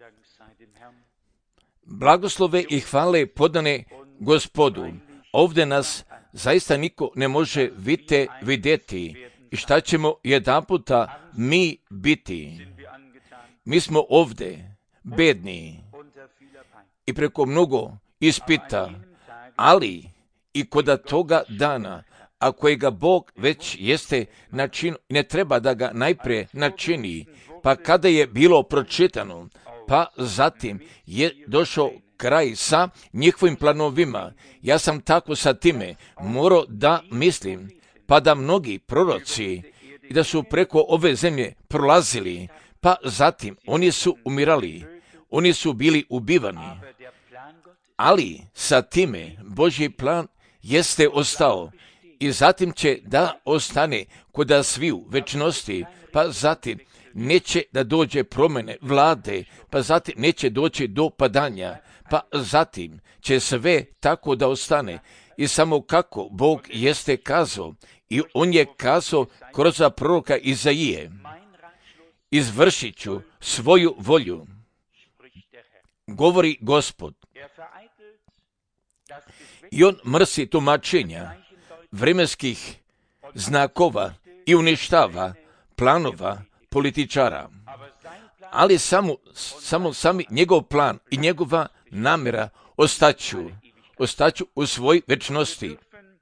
Blagoslove i hvale podane Gospodu. Ovdje nas zaista niko ne može vidjeti. I šta ćemo jedanputa mi biti? Mi smo ovdje bedni i preko mnogo ispita, ali i kod toga dana, a kojega Bog već jeste načinio, ne treba da ga najprije načini, pa kada je bilo pročitano, pa zatim je došao kraj sa njihovim planovima. Ja sam tako sa time morao da mislim, pa da mnogi proroci i da su preko ove zemlje prolazili, pa zatim oni su umirali, oni su bili ubivani, ali sa time Božji plan jeste ostao i zatim će da ostane kod sviju večnosti, pa zatim neće da dođe promjene vlade, pa zatim neće doći do padanja, pa zatim će sve tako da ostane. I samo kako Bog jeste kazao, i on je kazao kroz proroka Izaije, izvršit ću svoju volju, govori Gospod. I on mrsi tumačenja vremenskih znakova i uništava planova političara. Ali sami njegov plan i njegova namjera ostaću u svoj večnosti.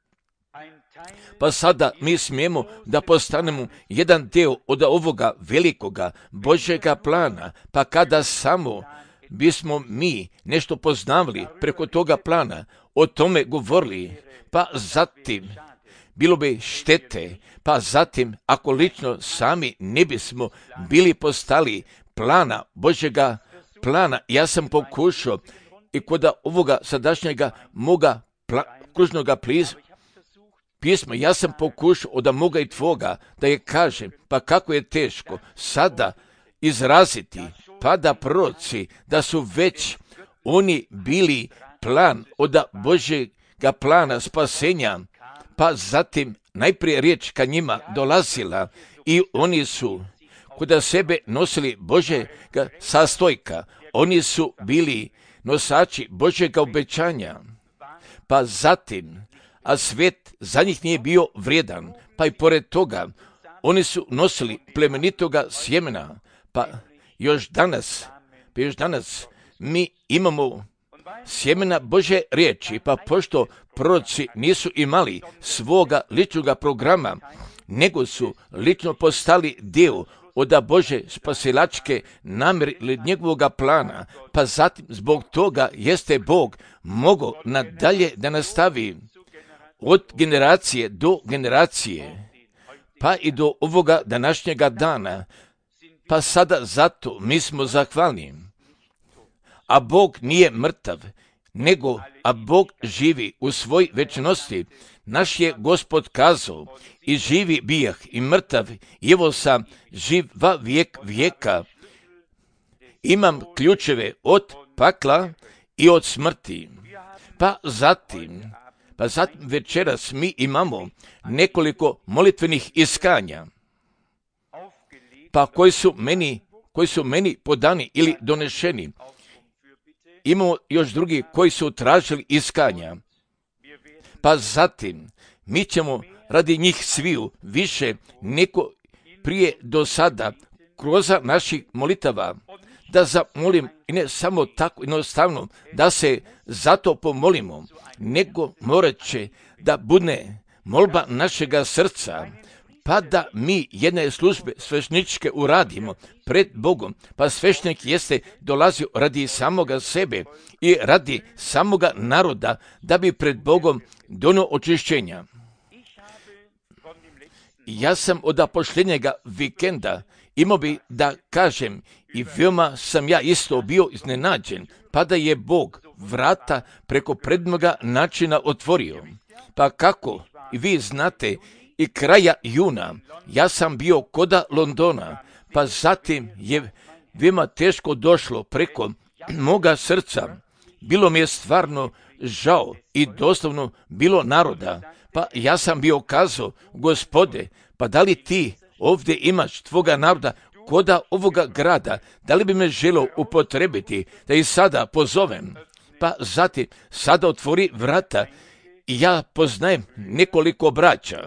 Pa sada mi smijemo da postanemo jedan dio od ovoga velikoga Božjega plana, pa kada samo bismo mi nešto poznavali preko toga plana, o tome govorili, pa zatim bilo bi štete, pa zatim ako lično sami ne bismo bili postali plana, Božjega plana. Ja sam pokušao i kod ovoga sadašnjega moga kružnoga pisma, ja sam pokušao od moga i tvoga da je kažem, pa kako je teško sada izraziti, pa da proroci, da su već oni bili plan od Božjega plana spasenja, pa zatim najprije riječ ka njima dolazila i oni su kod sebe nosili Božjega sastojka, oni su bili nosači Božjega obećanja, pa zatim, a svijet za njih nije bio vrijedan, pa i pored toga, oni su nosili plemenitoga sjemena, pa još danas mi imamo sjemena Božje riječi, pa pošto proroci nisu imali svoga ličnoga programa, nego su lično postali dio od Bože spasilačke namjere ili njegovoga plana, pa zatim zbog toga jeste Bog mogao nadalje da nastavi od generacije do generacije, pa i do ovoga današnjega dana, pa sada zato mi smo zahvalni. A Bog nije mrtav, a Bog živi u svoj večnosti. Naš je Gospod kazao, i živi bijah i mrtav, i evo sam živ va vijek vijeka. Imam ključeve od pakla i od smrti. Pa zatim večeras mi imamo nekoliko molitvenih iskanja, pa koji su meni podani ili donešeni. Imamo još drugi koji su tražili iskanja. Pa zatim mi ćemo radi njih sviju više neko prije do sada kroz naših molitava da zamolim, i ne samo tako jednostavno da se zato pomolimo, nego morat će da bude molba našega srca, pa da mi jedne službe svešničke uradimo pred Bogom, pa svešnik jeste dolazio radi samoga sebe i radi samoga naroda, da bi pred Bogom donio očišćenja. Ja sam od posljednjega vikenda imao bi da kažem, i veoma sam ja isto bio iznenađen, pa da je Bog vrata preko predmoga načina otvorio. Pa kako, i vi znate, i kraja juna, ja sam bio koda Londona, pa zatim je veoma teško došlo preko moga srca. Bilo mi je stvarno žao i doslovno bilo naroda, pa ja sam bio kazao, Gospode, pa da li ti ovdje imaš tvoga naroda koda ovoga grada, da li bi me želio upotrebiti, da i sada pozovem, pa zatim sada otvori vrata i ja poznajem nekoliko braća.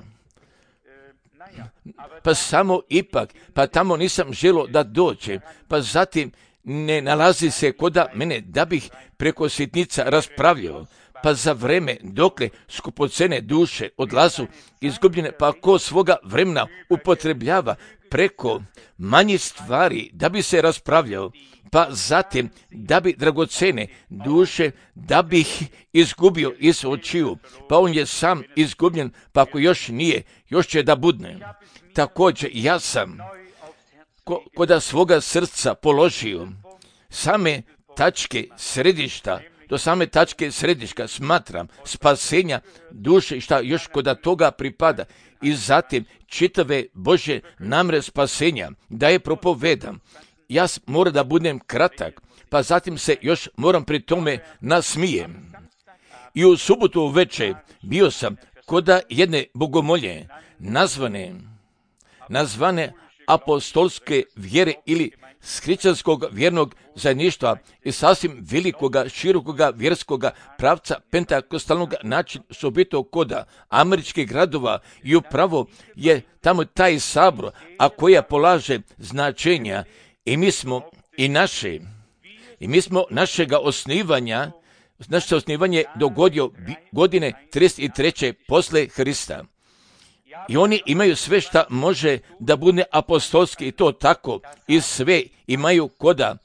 Pa samo ipak, pa tamo nisam želio da dođe, pa zatim ne nalazi se koda mene da bih preko sitnica raspravljao, pa za vreme dokle skupocene duše odlazu izgubljene, pa ko svoga vremena upotrebljava preko manjih stvari da bi se raspravljao, pa zatim da bi dragocene duše da bi ih izgubio iz očiju, pa on je sam izgubljen, pa ako još nije, još će da budne. Također ja sam koda svoga srca položio same tačke središta, do same tačke središta smatram spasenja duše i šta još koda toga pripada i zatim čitave Božje namre spasenja da je propovedam. Ja moram da budem kratak, pa zatim se još moram pri tome nasmijem. I u subotu uveče bio sam koda jedne bogomolje nazvane apostolske vjere ili hrišćanskog vjernog zajedništva i sasvim velikoga, širokoga vjerskoga pravca pentakostalnog načina sobito koda američkih gradova i upravo je tamo taj sabor, a koja polaže značenja i mi smo našega osnivanja, naše osnivanje dogodio godine 33. posle Hrista. I oni imaju sve šta može da bude apostolski i to tako i sve imaju koda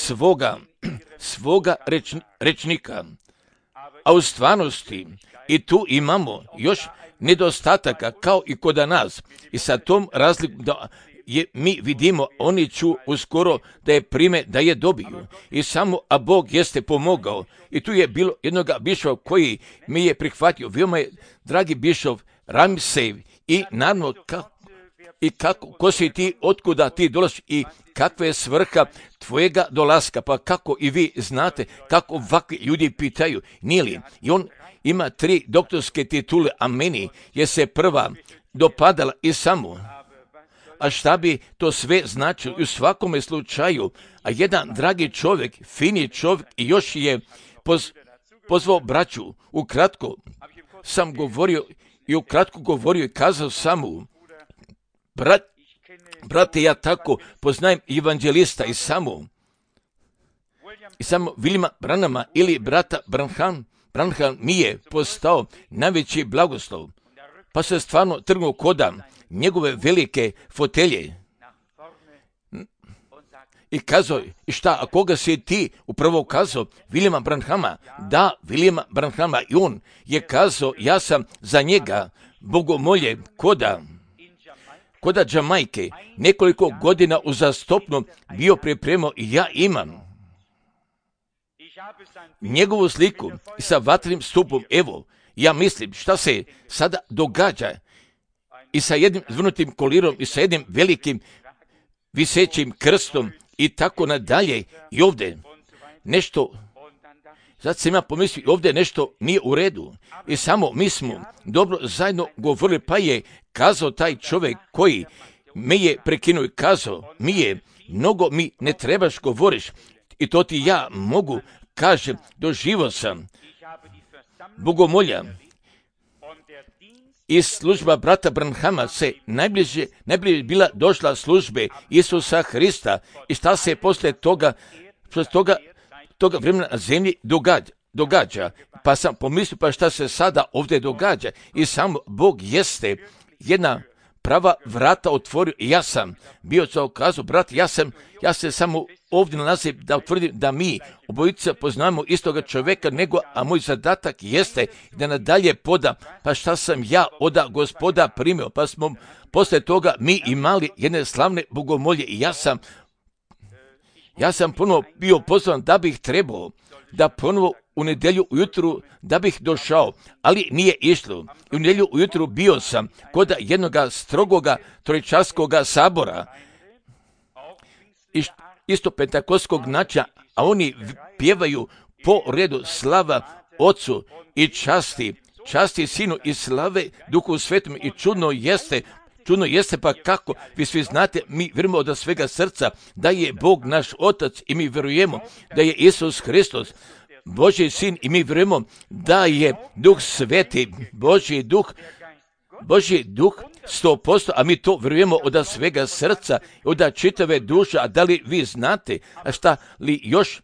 svoga rečnika. A u stvarnosti i tu imamo još nedostataka kao i koda nas i sa tom razlikom da mi vidimo, oni ću uskoro da je prime, da je dobiju. I samo, a Bog jeste pomogao. I tu je bilo jednoga bišova koji mi je prihvatio. Veoma je, dragi bišov, Ramsej i naravno ko si ti, otkuda ti dolaziš i kakva je svrha tvojega dolaska, pa kako i vi znate, kako ovakvi ljudi pitaju, nije li? I on ima 3 doktorske titule, a meni je se prva dopadala i samo. A šta bi to sve značilo u svakome slučaju, a jedan dragi čovjek, fini čovjek i još je pozvao braću, ukratko sam govorio i kazao samo, brate, ja tako poznajem evanđelista i samo Viljama Branhama ili brata Branham mi je postao najveći blagoslov, pa se stvarno trgnuo koda njegove velike fotelje i kazao, i šta, a koga si ti upravo kazao? Viljama Branhama. Da, Viljama Branhama. I on je kazao, ja sam za njega bogomolje koda Jamajke nekoliko godina uzastopno bio pripremao i ja imam njegovu sliku i sa vatrenim stupom. Evo, ja mislim šta se sada događa i sa jednim zvrnutim kolirom i sa jednim velikim visećim krstom i tako nadalje. I ovdje nešto, sad sam ja pomislio, ovdje nešto nije u redu. I samo mi smo dobro zajedno govorili, pa je kazao taj čovjek koji me je prekinuo i kazao, mnogo mi ne trebaš govoriš i to ti ja mogu, kažem, doživio sam bogomolja. I služba brata Branhama se najbliže bila došla službe Isusa Hrista i šta se poslije toga vremena na zemlji događa. Pa sam pomislio, pa šta se sada ovdje događa? I sam Bog jeste jedna prava vrata otvorio i ja sam bio za okazu, brat, ja se samo ovdje nalazim da utvrdim da mi obojica poznamo istoga čovjeka, a moj zadatak jeste da nadalje poda, pa šta sam ja oda Gospoda primio, pa smo poslije toga mi imali jedne slavne bogomolje i ja sam ponovo bio pozvan da bih trebao da ponovo u nedjelju ujutru da bih došao, ali nije išlo. U nedjelju ujutru bio sam kod jednoga strogoga trojčaskoga sabora, isto pentakostskog načina, a oni pjevaju po redu slava Ocu i časti Sinu i slave Duhu Svetom i čudno čudno jeste pa kako, vi svi znate, mi vjerujemo od svega srca da je Bog naš Otac i mi vjerujemo da je Isus Hristos Božji sin i mi vjerujemo da je Duh Sveti, Božji Duh 100%, a mi to vjerujemo od svega srca, od čitave duše. A da li vi znate, a šta li još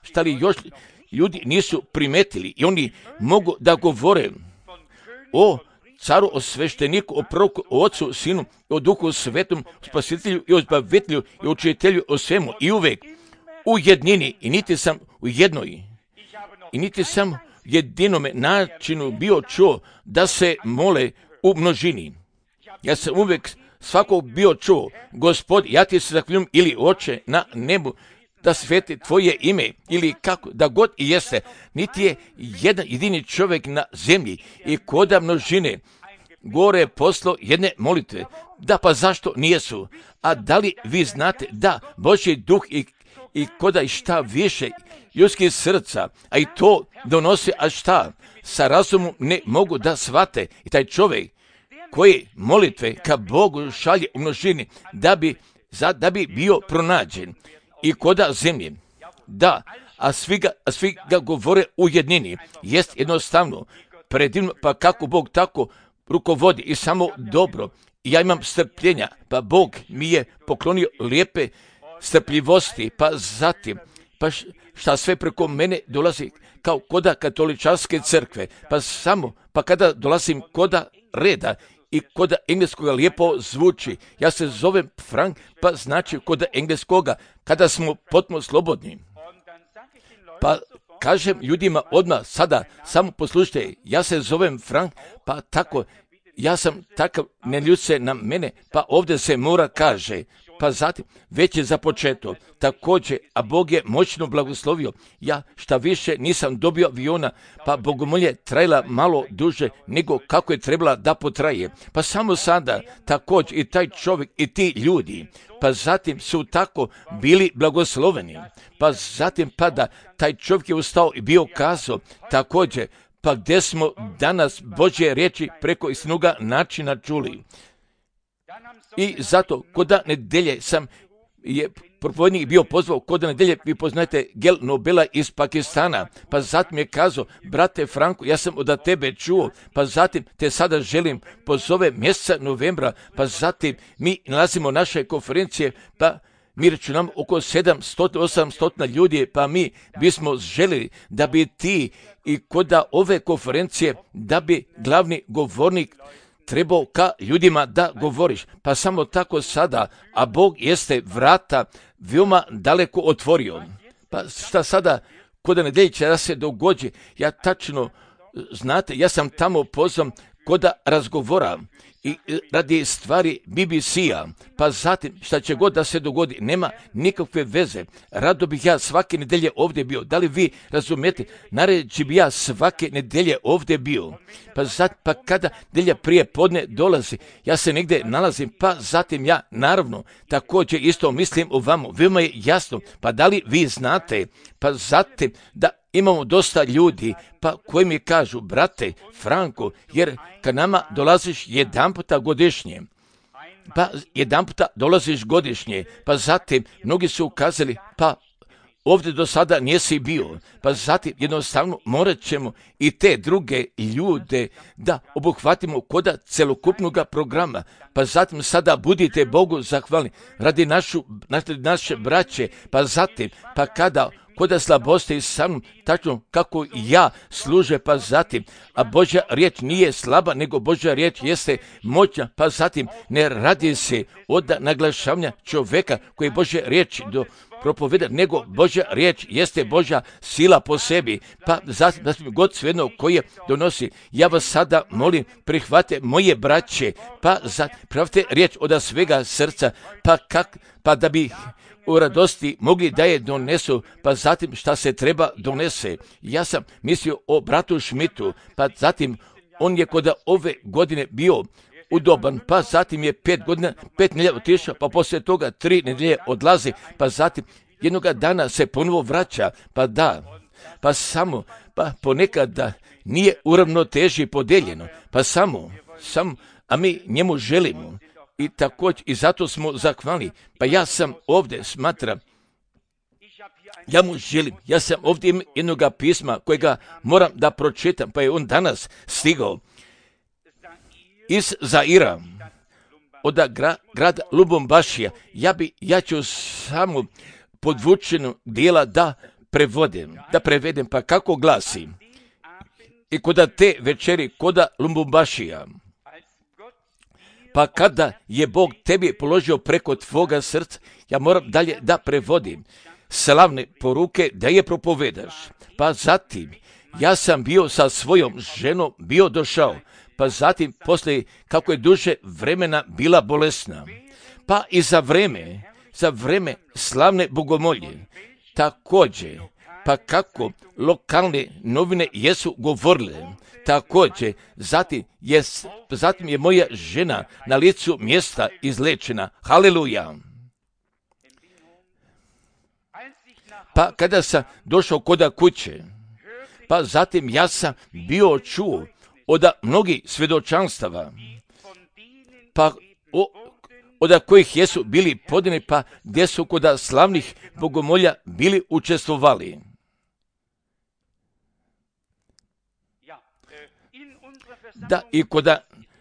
ljudi nisu primetili i oni mogu da govore o caru, o svešteniku, o proroku, o Ocu, Sinu, o Duhu Svetom, o Spasitelju i o Zbavitelju i o Učitelju, o svemu i uvek u jednini i niti sam u jednoj i niti sam u jedinome načinu bio čuo da se mole u množini. Ja sam uvek svakog bio čuo, Gospod, ja ti se zahvaljujem, ili Oče na nebu, da sveti tvoje ime, ili kako, da god i jeste, niti je jedan jedini čovjek na zemlji i koda množine gore poslo jedne molitve. Da, pa zašto nijesu? A da li vi znate da Božji duh i koda i šta više ljudskih srca, a i to donose, a šta sa razumom ne mogu da shvate. I taj čovjek koji molitve ka Bogu šalje u množini da bi bio pronađen i koda zemlje. Da, a svi ga govore u jednini. Jest jednostavno predivno, pa kako Bog tako rukovodi i samo dobro. I ja imam strpljenja, pa Bog mi je poklonio lijepe strpljivosti, pa zatim, pa šta sve preko mene dolazi kao koda katoličarske crkve, pa kada dolazim koda reda i koda engleskoga lijepo zvuči. Ja se zovem Frank, pa znači koda engleskoga, kada smo potpuno slobodni. Pa kažem ljudima odmah sada, samo poslušajte, ja se zovem Frank, pa tako, ja sam takav, ne ljut se na mene, pa ovdje se mora kaže, pa zatim već je započeto, također, a Bog je moćno blagoslovio. Ja šta više nisam dobio aviona, pa bogomolje trajala malo duže nego kako je trebala da potraje. Pa samo sada također i taj čovjek i ti ljudi, pa zatim su tako bili blagosloveni. Pa zatim pa da taj čovjek je ustao i bio kazao također, pa gdje smo danas Božje riječi preko istinoga načina čuli. I zato koda nedelje je propovjednik bio pozvao, koda nedelje vi poznajete Gel Nobela iz Pakistana, pa zatim je kazao, brate Franko, ja sam od tebe čuo, pa zatim te sada želim pozove mjeseca novembra, pa zatim mi nalazimo naše konferencije, pa mi računamo oko 700-800 ljudi, pa mi bismo željeli da bi ti i koda ove konferencije, da bi glavni govornik trebao ka ljudima da govoriš, pa samo tako sada, a Bog jeste vrata veoma daleko otvorio. Pa šta sada, koda nedelje će da se dogodi, ja tačno, znate, ja sam tamo pozvan koda razgovora i radi stvari BBC-a, pa zatim šta će god da se dogodi, nema nikakve veze. Rado bih ja svake nedelje ovdje bio. Da li vi razumijete? Nareći bi ja svake nedelje ovdje bio. Pa kada nedelja prije podne dolazi, ja se negdje nalazim, pa zatim ja naravno također isto mislim o vama. Veoma je jasno, pa da li vi znate, pa zatim da imamo dosta ljudi, pa koji mi kažu, brate Franko, jer kad nama dolaziš jedan puta godišnje, pa jedan puta dolaziš godišnje, pa zatim mnogi su ukazali, pa ovdje do sada nisi bio, pa zatim jednostavno morat ćemo i te druge ljude da obuhvatimo koda celokupnog programa, pa zatim sada budite Bogu zahvalni radi naše braće, pa zatim, pa kada koda slabosti sa mnom, tačno kako ja služe, pa zatim, a Božja riječ nije slaba, nego Božja riječ jeste moćna, pa zatim ne radi se od naglašavanja čovjeka koji Božja riječ propoveda, nego Božja riječ jeste Božja sila po sebi, pa zatim da smo god svejedno koje donosi. Ja vas sada molim, prihvate moje braće, pa pravite riječ od svega srca, pa da bi u radosti mogli da je donesu, pa zatim šta se treba donese. Ja sam mislio o bratu Šmitu, pa zatim on je kod ove godine bio udoban, pa zatim je 5 nedelja otišao, pa poslije toga 3 nedelje odlazi, pa zatim jednoga dana se ponovo vraća, pa da, pa ponekad da nije uravnoteži podeljeno, pa samo, a mi njemu želimo, i također i zato smo zahvalni. Pa ja sam ovdje smatram, ja mu želim, ja sam ovdje jednog pisma kojega moram da pročitam, pa je on danas stigao iz Zaira, od grada Lubumbašija. Ja ću samo podvučenu dijela da prevedem, pa kako glasi. I koda te večeri, koda Lubumbašija, pa kada je Bog tebi položio preko tvoga srca, ja moram dalje da prevodim slavne poruke da je propovedaš. Pa zatim, ja sam bio sa svojom ženom, bio došao, pa zatim poslije kako je duže vremena bila bolesna. Pa i za vreme slavne bogomolje, također, pa kako lokalne novine jesu govorile, također, zatim je moja žena na licu mjesta izlečena. Haleluja! Pa kada sam došao koda kuće, pa zatim ja sam bio čuo od mnogih svjedočanstava, pa od kojih jesu bili podani, pa gdje su koda slavnih bogomolja bili učestvovali. Da, i koda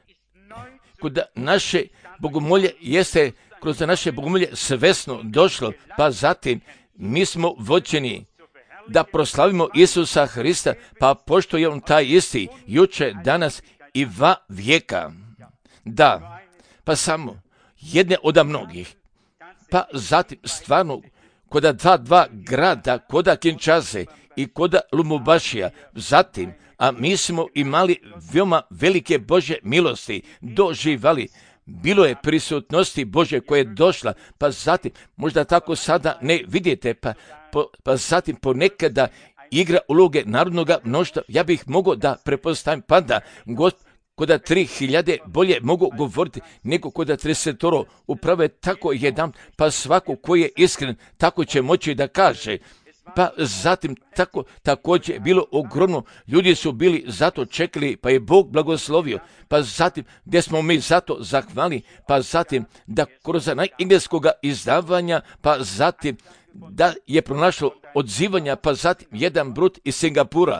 naše bogomolje jeste kroz naše bogomolje svesno došlo, pa zatim mi smo vođeni da proslavimo Isusa Hrista, pa pošto je on taj isti, juče, danas i va vijeka. Da, pa samo jedne od mnogih. Pa zatim stvarno, koda dva grada, koda Kinshase i koda Lubumbašija, zatim, a mi smo imali veoma velike Božje milosti, doživali. Bilo je prisutnosti Božje koja je došla, pa zatim, možda tako sada ne vidite, pa zatim ponekada igra uloge narodnog mnoštva. Ja bih mogao da prepostavim, pa da koda 3000 bolje mogu govoriti nego koda 30. Upravo je tako jedan, pa svako ko je iskren, tako će moći da kaže. Pa zatim također je bilo ogromno, ljudi su bili zato čekali, pa je Bog blagoslovio, pa zatim gdje smo mi zato zahvali, pa zatim da kroz engleskog izdavanja, pa zatim da je pronašlo odzivanja, pa zatim jedan brut iz Singapura,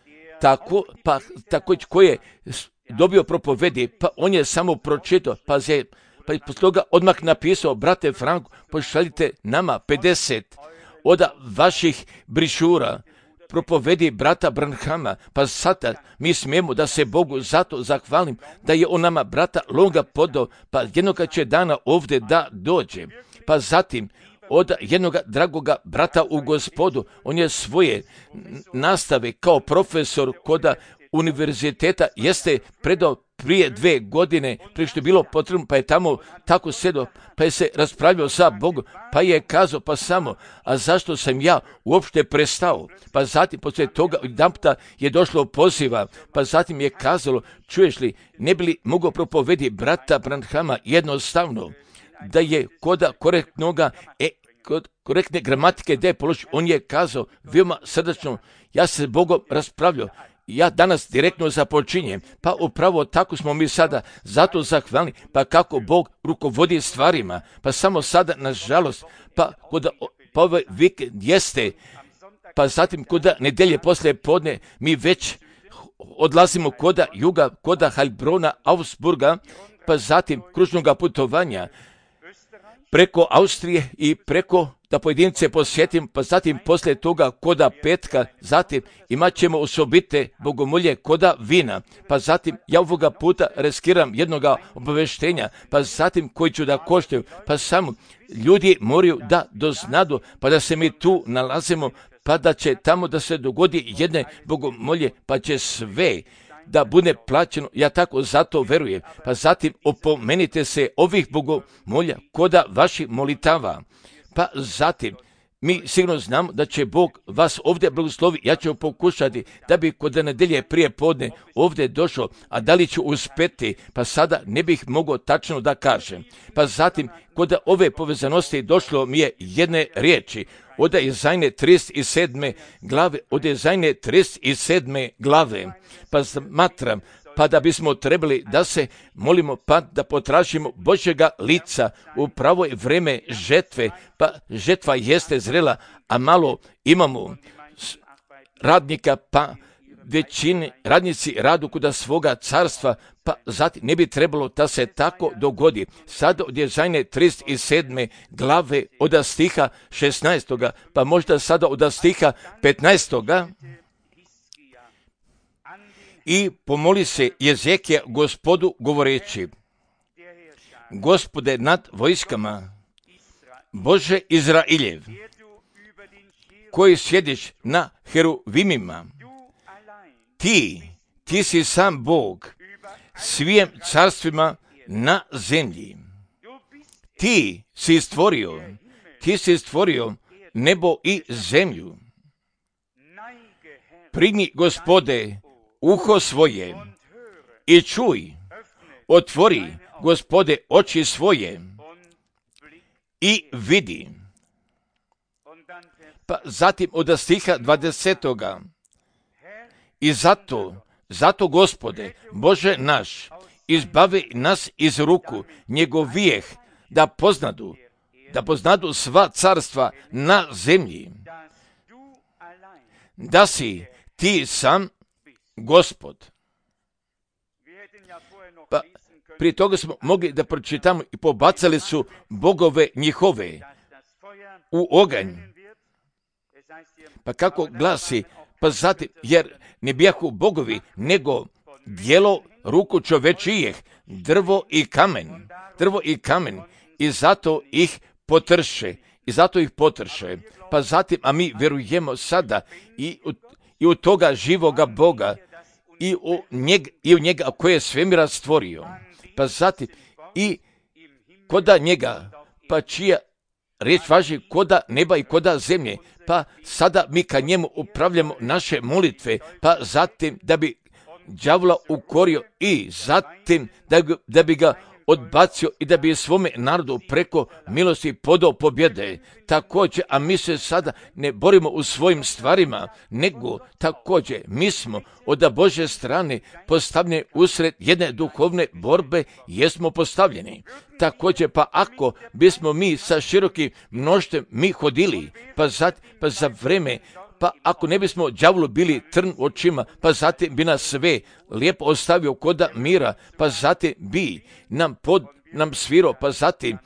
također koji je dobio propovedi, pa on je samo pročitao, pa je posle toga odmah napisao, brate Franko, pošaljite nama 50 od vaših brišura, propovedi brata Branhama, pa sada mi smijemo da se Bogu zato zahvalim, da je on nama brata Longa podao, pa jednoga će dana ovdje da dođe. Pa zatim, od jednog dragoga brata u Gospodu, on je svoje nastave kao profesor kod univerziteta jeste predao prije 2 godine, prije što je bilo potrebno, pa je tamo tako sedao, pa je se raspravljao sa Bogom, pa je kazao, pa samo, a zašto sam ja uopšte prestao? Pa zatim, poslije toga, jedanputa je došlo poziva, pa zatim je kazalo, čuješ li, ne bi li mogao propovedi brata Branhama jednostavno, da je koda kod korektne gramatike da je položio, on je kazao, veoma srdačno, ja se s Bogom raspravljao, ja danas direktno započinjem, pa upravo tako smo mi sada zato zahvalni, pa kako Bog rukovodi stvarima, pa samo sada, nažalost, pa ovaj vikend jeste, pa zatim koda nedelje poslije podne, mi već odlazimo koda juga, koda Heilbrona, Augsburga, pa zatim kružnog putovanja, preko Austrije i preko da pojedince posjetim, pa zatim poslije toga koda petka, zatim imat ćemo osobite bogomolje koda vina, pa zatim ja ovoga puta riskiram jednoga obaveštenja, pa zatim koji ću da koštaju, pa samo ljudi moraju da doznadu, pa da se mi tu nalazimo, pa da će tamo da se dogodi jedne bogomolje, pa će sve da bude plaćeno, ja tako zato verujem, pa zatim opomenite se ovih bogomolja koda vaših molitava, pa zatim mi sigurno znamo da će Bog vas ovdje blagoslovi, ja ću pokušati da bi kod nedelje prije podne ovdje došao, a da li ću uspjeti, pa sada ne bih mogao tačno da kažem. Pa zatim, kod ove povezanosti došlo mi je jedne riječi, od Jezajne 37. glave, pa smatram, pa da bismo trebali da se molimo, pa da potražimo Božjega lica u pravo vreme žetve, pa žetva jeste zrela, a malo imamo radnika, pa većini radnici radu kuda svoga carstva, pa zatim ne bi trebalo da se tako dogodi. Sad od Jezajne 37. glave od stiha 16. pa možda sada od stiha 15. I pomoli se Jezekija Gospodu govoreći: Gospode nad vojskama, Bože Izrailjev, koji sjediš na heruvimima, ti si sam Bog svim carstvima na zemlji. Ti si stvorio nebo i zemlju. Primi, Gospode, uho svoje i čuj, otvori, Gospode, oči svoje i vidi. Pa zatim od stiha 20. I zato, Gospode, Bože naš, izbavi nas iz ruku njegovijeh, da poznadu sva carstva na zemlji, da si ti sam Gospod. Pa prije toga smo mogli da pročitamo i pobacali su bogove njihove u oganj. Pa kako glasi, pa zatim, jer ne bijahu bogovi, nego djelo ruku čovečijeh, drvo i kamen, i zato ih potrše. Pa zatim, a mi vjerujemo sada i u toga živoga Boga, i u njega koje je svemira stvorio. Pa zatim, i koda njega, pa čija riječ važi koda neba i koda zemlje, pa sada mi ka njemu upravljamo naše molitve, pa zatim da bi đavola ukorio i zatim da bi ga odbacio i da bi svome narodu preko milosti podao pobjede. Također, a mi se sada ne borimo u svojim stvarima, nego također mi smo od Božje strane postavljeni usred jedne duhovne borbe, jesmo postavljeni. Također, pa ako bismo mi sa širokim mnoštvom mi hodili, pa za vreme, pa ako ne bismo đavolu bili trn u očima, pa zatim bi nas sve lijepo ostavio koda mira, pa zatim bi nam svirao, pa zatim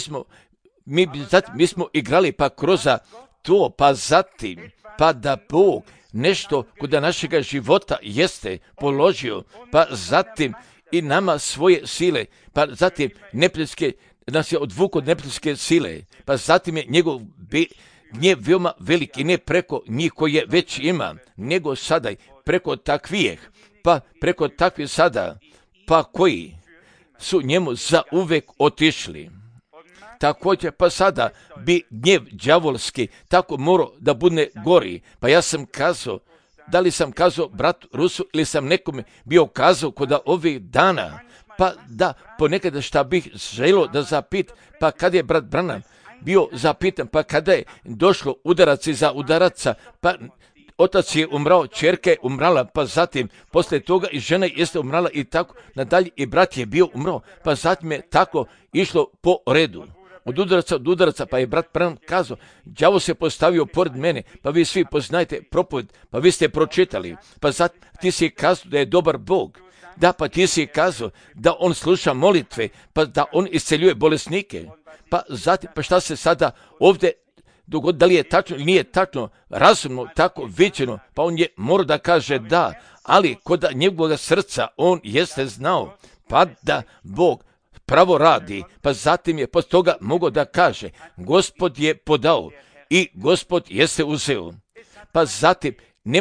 mi smo igrali pa kroz to, pa zatim, pa da Bog nešto koda našega života jeste položio, pa zatim i nama svoje sile, pa zatim neprijateljske, nas je odvukao od neprijateljske sile, pa zatim je njegov gnjev veoma velik i ne preko njih koje već ima, nego sada preko takvijeh, pa preko takvih sada, pa koji su njemu za uvek otišli. Također, pa sada bi gnjev đavolski tako morao da bude gori. Pa ja sam kazao, da li sam kazao bratu Rusu ili sam nekome bio kazao kod ovih dana, pa da ponekada šta bih želio da zapit, pa kad je brat Branham bio zapitan, pa kada je došlo udarac iza udaraca, pa otac je umrao, ćerka je umrala, pa zatim poslije toga i žena jeste umrala i tako nadalje i brat je bio umrao, pa zatim je tako išlo po redu. Od udaraca, pa je brat Branham kazao, đavo se postavio pored mene, pa vi svi poznajete propoved, pa vi ste pročitali, pa zatim ti si kazao da je dobar Bog. Da, pa ti si kazao da on sluša molitve, pa da on isceljuje bolesnike. Pa zatim, pa šta se sada ovdje dogodi, da li je tačno ili nije tačno, razumno tako viđeno, pa on je morao da kaže da, ali kod njegovog srca on jeste znao, pa da Bog pravo radi, pa zatim je poslije toga mogao da kaže, Gospod je podao i Gospod jeste uzeo. Pa zatim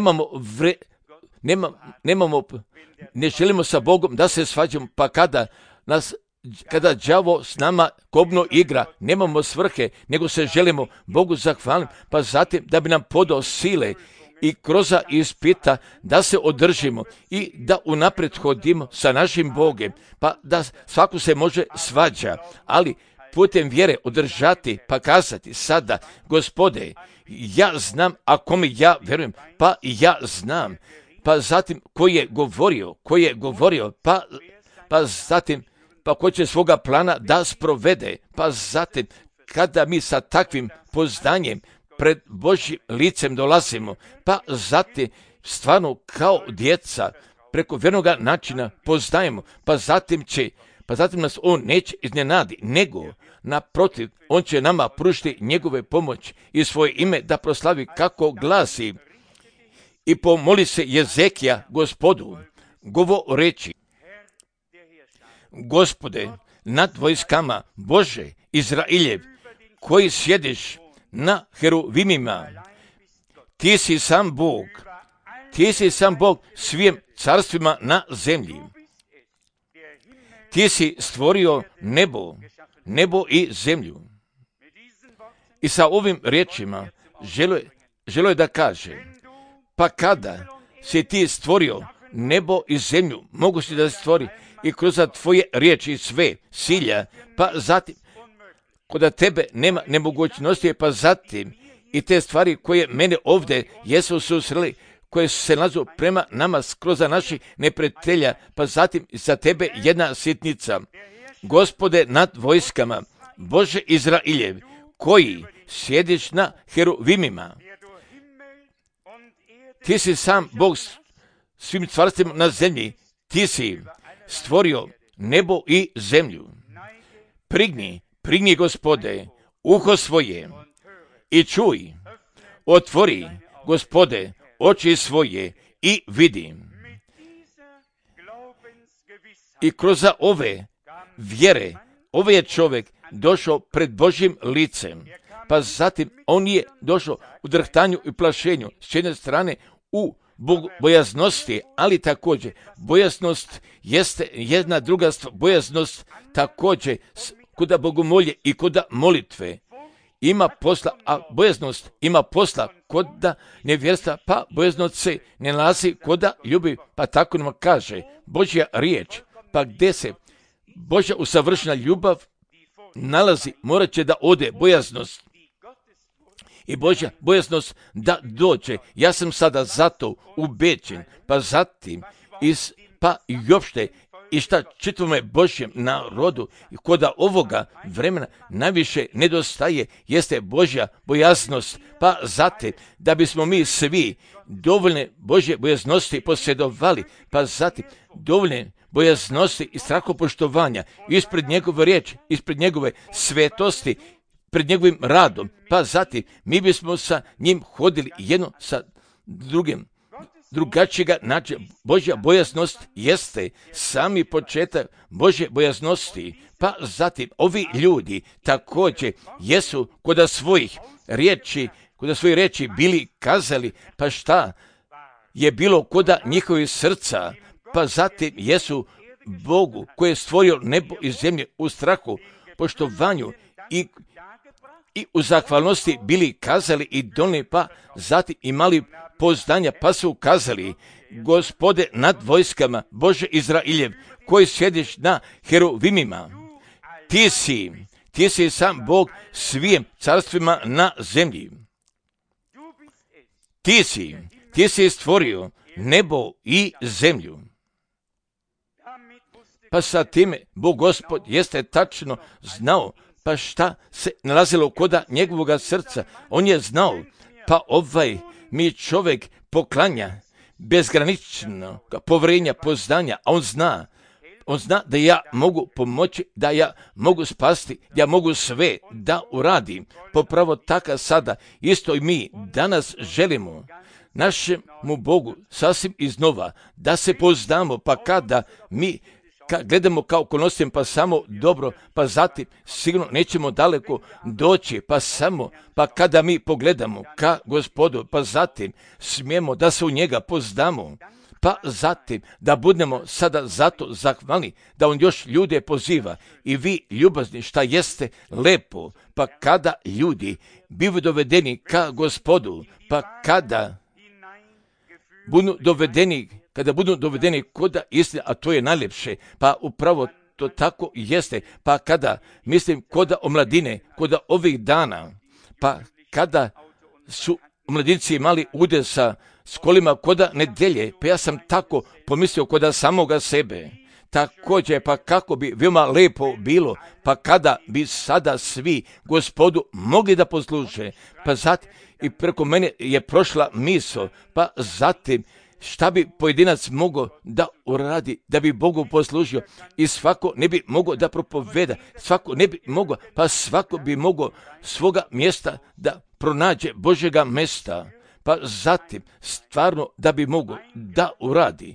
ne želimo sa Bogom da se svađamo, pa kada đavo s nama kobno igra, nemamo svrhe, nego se želimo Bogu zahvaliti, pa zatim da bi nam podao sile i kroz ispita da se održimo i da unaprijed hodimo sa našim Bogom, pa da svako se može svađa, ali putem vjere održati, pa kazati sada, Gospode, ja znam, a kome ja vjerujem, pa ja znam, pa zatim koji je govorio, pa zatim pa ko će svoga plana da sprovede, pa zatim kada mi sa takvim poznanjem pred Božjim licem dolazimo, pa zatim stvarno kao djeca preko vjernoga načina poznajemo, pa zatim nas on neće iznenadi, nego naprotiv, on će nama pružiti njegove pomoć i svoje ime da proslavi kako glasi. I pomoli se Jezekija Gospodu, govoreći: Gospode, nad vojskama Bože Izrailjev, koji sjediš na heruvimima, ti si sam Bog svim carstvima na zemlji. Ti si stvorio nebo i zemlju. I sa ovim riječima želio je da kaže: pa kada si ti stvorio nebo i zemlju, mogu si da stvori i kroz tvoje riječi sve silja, pa zatim kod tebe nema nemogućnosti, pa zatim i te stvari koje mene ovdje jesu susreli, koje su se nalazu prema nama skroz naših neprijatelja, pa zatim za tebe jedna sitnica. Gospode nad vojskama, Bože Izrailjev, koji sjediš na heruvimima, ti si sam Bog svim carstvima na zemlji, ti si stvorio nebo i zemlju. Prigni, Gospode, uho svoje i čuj. Otvori, Gospode, oči svoje i vidi. I kroz ove vjere, je čovjek došao pred Božjim licem, pa zatim on je došao u drhtanju i plašenju, s jedne strane u bojaznosti, ali također bojaznost jeste jedna druga stvar, bojaznost također kuda bogomolje i kuda molitve ima posla, a bojaznost ima posla kuda nevjerstva, pa bojaznost se ne nalazi kuda ljubi, pa tako nam kaže Božja riječ, pa gdje se Božja usavršena ljubav nalazi, morat će da ode bojaznost. I Božja bojaznost da dođe. Ja sam sada zato ubeđen, pa zatim pa i uopšte i šta čitavome Božjem narodu i koda ovoga vremena najviše nedostaje jeste Božja bojaznost, pa zatim da bismo mi svi dovoljne Božje bojaznosti posjedovali, pa zatim dovoljne bojaznosti i strahopoštovanja ispred njegove riječi, ispred njegove svetosti, pred njegovim radom, pa zatim mi bismo sa njim hodili jedno sa drugim, drugačijega načina. Božja bojaznost jeste sami početak Božje bojaznosti, pa zatim ovi ljudi također jesu kod svojih riječi bili kazali, pa šta je bilo kod njihovih srca, pa zatim jesu Bogu koji je stvorio nebo i zemlje u strahu, poštovanju i u zahvalnosti bili kazali i donijeli, pa zatim imali poznanja, pa su kazali: Gospode nad vojskama, Bože Izrailjev, koji sjediš na heruvimima, ti si sam Bog svim carstvima na zemlji. Ti si stvorio nebo i zemlju. Pa sa time Bog Gospod jeste tačno znao, pa šta se nalazilo koda njegovoga srca. On je znao, pa mi čovjek poklanja bezgranično povjerenja, poznanja, a on zna da ja mogu pomoći, da ja mogu spasti, da ja mogu sve da uradim. Popravo tako sada isto i mi danas želimo našemu Bogu sasvim iznova da se poznamo, pa kada mi gledamo kao konostim, pa samo dobro, pa zatim sigurno nećemo daleko doći, pa kada mi pogledamo ka Gospodu, pa zatim smijemo da se u njega poznamo, pa zatim da budemo sada zato zahvalni da on još ljude poziva i vi ljubazni šta jeste lepo, pa kada ljudi bivaju dovedeni ka Gospodu, pa kada budu dovedeni koda istine, a to je najljepše, pa upravo to tako jeste, pa kada mislim koda omladine, koda ovih dana, pa kada su mladinci imali ude sa s kolima koda nedelje, pa ja sam tako pomislio koda samoga sebe. Također, pa kako bi veoma lepo bilo, pa kada bi sada svi Gospodu mogli da posluže, pa zatim i preko mene je prošla misao, pa zatim šta bi pojedinac mogao da uradi, da bi Bogu poslužio i svako ne bi mogao da propoveda, svako ne bi mogao, pa svako bi mogao svoga mjesta da pronađe Božjega mjesta, pa zatim stvarno da bi mogao da uradi,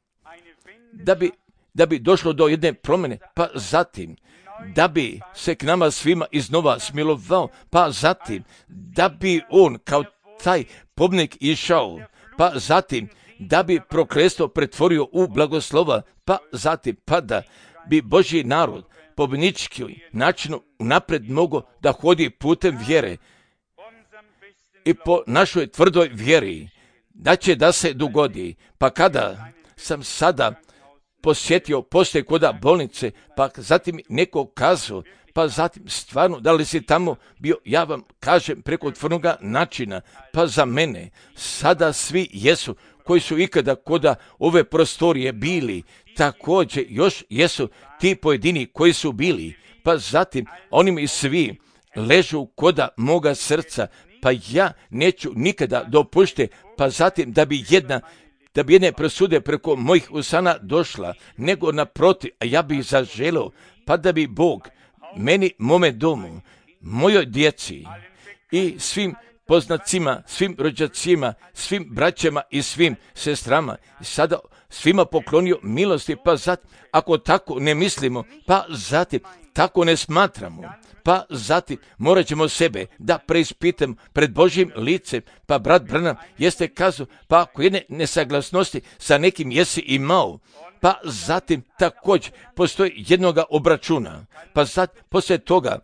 da bi došlo do jedne promjene, pa zatim da bi se k nama svima iznova smilovao, pa zatim da bi on kao taj pobnik išao, pa zatim da bi prokletstvo pretvorio u blagoslova, pa zatim pa da bi Božji narod pobnički načinu napred mogao da hodi putem vjere i po našoj tvrdoj vjeri da će da se dogodi. Pa kada sam sada posjetio poslije koda bolnice, pa zatim neko kazao, pa zatim stvarno, da li si tamo bio, ja vam kažem preko otvornoga načina, pa za mene sada svi jesu koji su ikada koda ove prostorije bili, također još jesu ti pojedini koji su bili, pa zatim oni mi svi ležu koda moga srca, pa ja neću nikada dopušte, pa zatim da bi jedne presude preko mojih usana došla, nego naprotiv, a ja bih zaželio, pa da bi Bog meni, mome domu, mojoj djeci i svim poznacima, svim rođacima, svim braćama i svim sestrama sada svima poklonio milosti, pa zatim, ako tako ne mislimo, pa zatim tako ne smatramo, pa zatim morat ćemo sebe da preispitamo pred Božjim licem, pa brat Branham jeste kazao, pa ako jedne nesaglasnosti sa nekim jesi imao, pa zatim također postoji jednoga obračuna, pa zatim poslije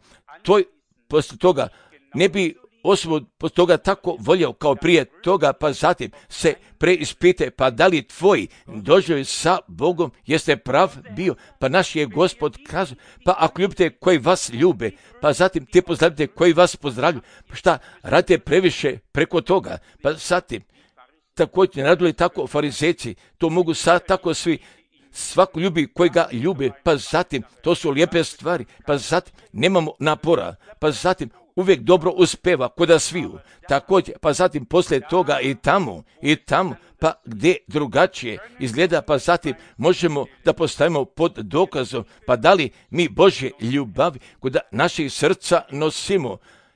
toga ne bi osobu poslije toga tako voljao kao prije toga, pa zatim se preispite, pa da li tvoj doživljaj sa Bogom jeste prav bio, pa naš je Gospod kazao, pa ako ljubite koji vas ljube, pa zatim te pozdravite koji vas pozdravljuju, pa šta radite previše preko toga, pa zatim također radili tako farizejci, to mogu sad tako svi, svako ljubi koji ga ljubi, pa zatim to su lijepe stvari, pa zatim nemamo napora, pa zatim uvijek dobro uspeva koda sviju, također, pa zatim poslije toga i tamo, pa gdje drugačije izgleda, pa zatim možemo da postavimo pod dokazom, pa da li mi Božje ljubavi koda naših srca nosimo,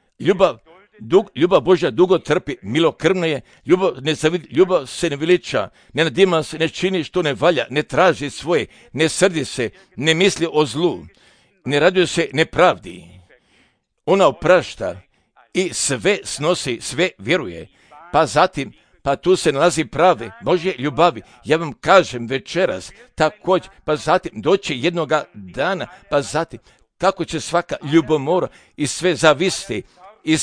ljubav Božja dugo trpi, milokrvna je, ljubav se ne veliča, ne nadima se, ne čini što ne valja, ne traži svoje, ne srdi se, ne misli o zlu, ne raduje se nepravdi. Ona oprašta i sve snosi, sve vjeruje, pa zatim, pa tu se nalazi prave Božje ljubavi. Ja vam kažem večeras, također, pa zatim doći jednoga dana, pa zatim kako će svaka ljubomora i sve zavisti i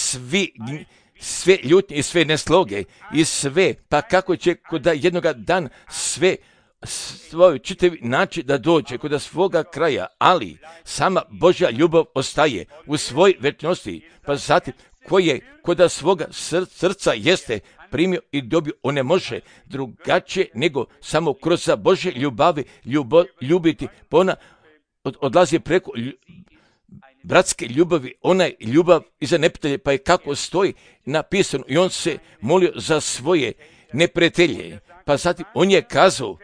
sve ljutnje i sve nesloge i sve, pa kako će kod jednoga dana sve svoj čitavi način da dođe kod svoga kraja, ali sama Božja ljubav ostaje u svoj večnosti, pa zatim koje kod svoga srca jeste primio i dobio, on ne može drugačije nego samo kroz Božje ljubavi ljubiti, pa ona odlazi preko bratske ljubavi, ona je ljubav iza neprijatelja, pa je kako stoji napisano i on se molio za svoje neprijatelje, pa zatim on je kazao,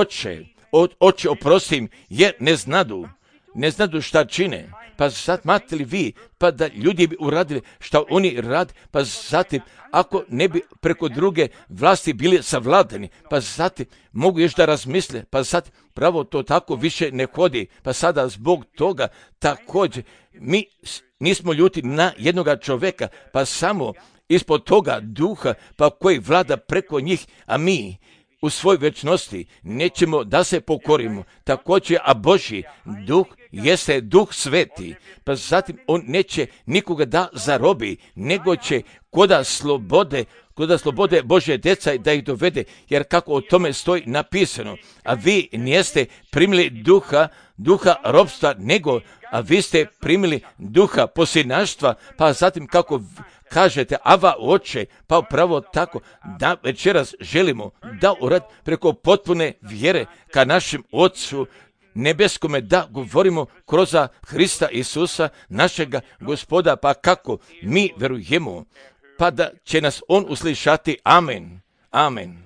oče oprosti im jer ne znadu šta čine, pa sad imate li vi, pa da ljudi bi uradili šta oni rade, pa zatim ako ne bi preko druge vlasti bili savladani, pa zatim mogu još da razmisle, pa zatim pravo to tako više ne hodi, pa sada zbog toga također mi nismo ljuti na jednoga čovjeka, pa samo ispod toga duha, pa koji vlada preko njih, a mi u svoj večnosti nećemo da se pokorimo. Također, a Božji duh jeste duh sveti, pa zatim on neće nikoga da zarobi, nego će koda slobode Božje djeca da ih dovede, jer kako o tome stoji napisano, a vi niste primili duha robstva, nego a vi ste primili duha posinaštva, pa zatim kažete, ava oče, pa upravo tako, da večeras želimo da urad preko potpune vjere ka našem Otcu nebeskome, da govorimo kroz Hrista Isusa, našega Gospoda, pa kako mi verujemo, pa da će nas On uslišati. Amen. Amen.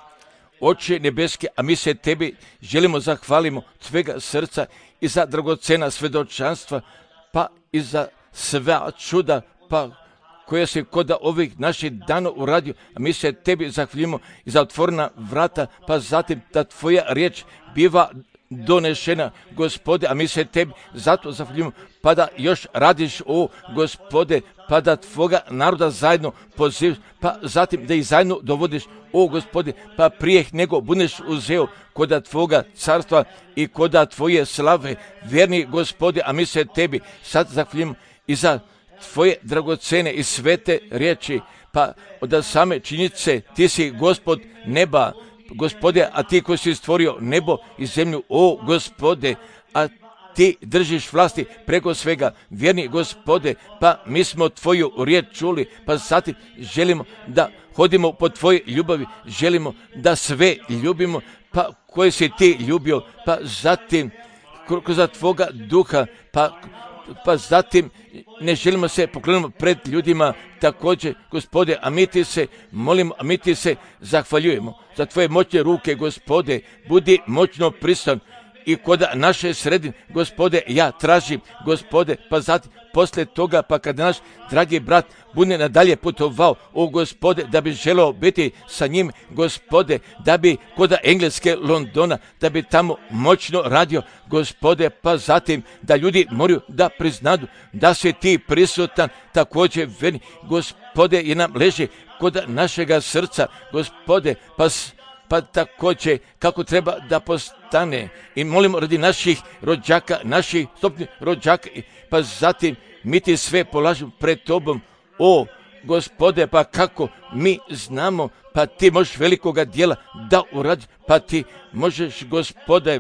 Oče nebeski, a mi se tebi želimo zahvalimo tvega srca i za dragocena svedočanstva, pa i za sva čuda, pa koja se kod ovih naših dana uradio, a mi se tebi zahvaljujemo i za otvorena vrata, pa zatim da tvoja riječ biva donešena, Gospode, a mi se tebi zato zahvaljujemo, pa da još radiš, o Gospode, pa da tvoga naroda zajedno pozivaš, pa zatim da ih zajedno dovodiš, o Gospode, pa prije nego budeš uzeo koda tvoga carstva i koda tvoje slave, vjerni Gospode, a mi se tebi sad zahvaljujemo i za tvoje dragocene i svete riječi, pa od same činjenice ti si Gospod neba, Gospode, a ti koji si stvorio nebo i zemlju, o Gospode, a ti držiš vlasti preko svega, vjerni Gospode, pa mi smo tvoju riječ čuli, pa zatim želimo da hodimo po tvojoj ljubavi, želimo da sve ljubimo, pa koje si ti ljubio, pa zatim kroz tvoga duha, pa zatim ne želimo se pokloniti pred ljudima također, Gospode, a mi ti se molimo, a mi ti se zahvaljujemo za tvoje moćne ruke, Gospode, budi moćno prisutan i kod naše sredine, Gospode, ja tražim, Gospode, pa zatim poslije toga, pa kad naš dragi brat bude nadalje putovao, o Gospode, da bi želeo biti sa njim, Gospode, da bi kod Engleske Londona, da bi tamo moćno radio, Gospode, pa zatim da ljudi moraju da priznadu da si ti prisutan, također veni, Gospode, i nam leži kod našega srca, Gospode, pa također kako treba da postane, i molimo radi naših rođaka, naših stopnih rođaka, pa zatim mi ti sve polažemo pred tobom, o Gospode, pa kako mi znamo, pa ti možeš velikoga dijela da uradi, pa ti možeš, Gospode,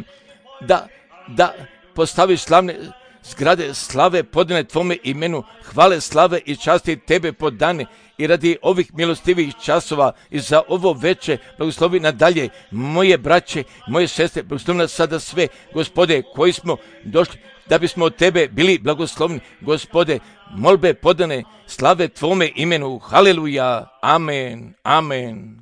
da postaviš slavne zgrade slave podane tvome imenu, hvale, slave i časti tebe podane, i radi ovih milostivih časova i za ovo veče blagoslovi nadalje moje braće, moje sestre, blagoslovi nas sada sve, Gospode, koji smo došli da bismo od tebe bili blagoslovni, Gospode, molbe podane slave tvome imenu, haleluja, amen, amen.